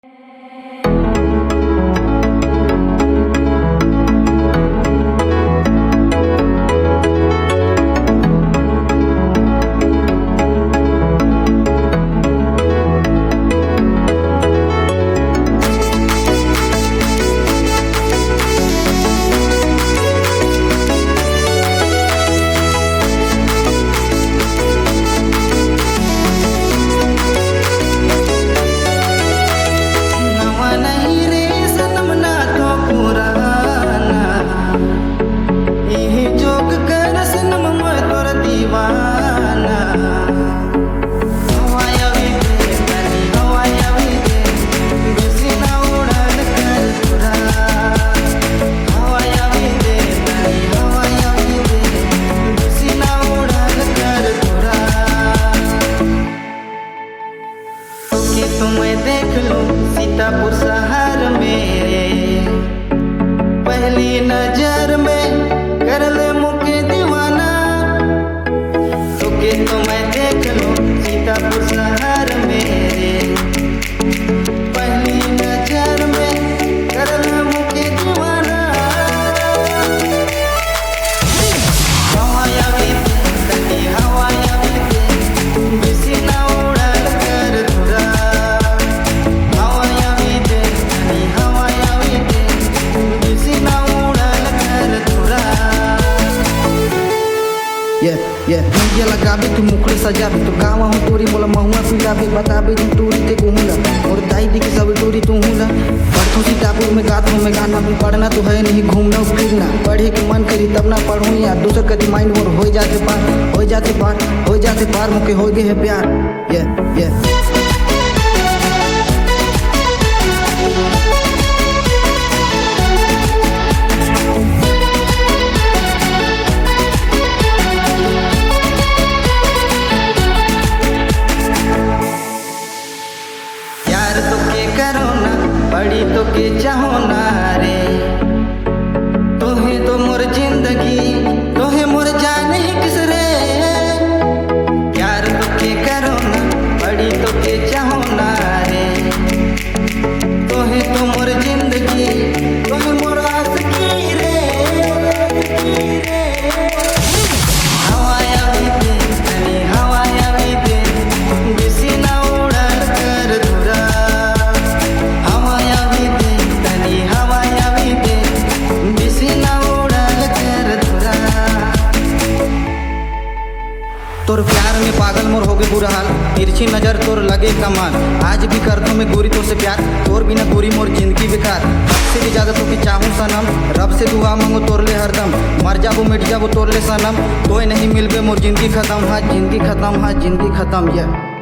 तुम्हें देख लो सीतापुर शहर में, पहली नजर में कर ले मुझे दीवाना। तोके तुम्हें देख लो सीतापुर शहर में, पहली नजर में कर ले मुझे दीवाना। हवाया भी तनी हवाया भी किसी ना उड़ाल कर धुरा। ये लगाबी तू मुखड़े सजाबी तू गाँव हूँ तोरी मोला महुआ पिलाबी बताबी तू तोरी ते गुहूला और दाई दी की सब तोरी तू हूला। पढ़ू सीतापुर में गात हूँ मैं गाना भी पढ़ना तो है नहीं घूमना फिरना। पढ़े के मन करी तब ना पढ़ूँ यार दूसर कदी माइंड मोर हो जाते पार हो जाते पार हो जाते पार मुके हो गए है प्यार। ये बड़ी तो के चाहो ना रे, तोहे तो मोर जिंदगी तोहे मोर जान ही किस रे। प्यार तो के करो ना बड़ी तो के चाहो ना रे, तोहे तो मोर जिंदगी तोहे मोर आशिकी रे। हवाया भी दे तनी हवाया भी दे बेसी ना उड़ाल कर धुरा। तोर प्यार में पागल मोर हो गए बुरा हाल, तिरछी नजर तोर लगे कमाल। आज भी कर दूं मैं गोरी तो से प्यार, तोर बिना गोरी मोर जिंदगी बेकार। से भी ज्यादा तो कि चाहूं सनम, रब से दुआ मांगो तोर ले हरदम। मर जाबो मिट जाबो तोर ले सनम, तोय नहीं मिलबे मोर जिंदगी खत्म। हाँ जिंदगी खत्म, हाँ जिंदगी खत्म। ये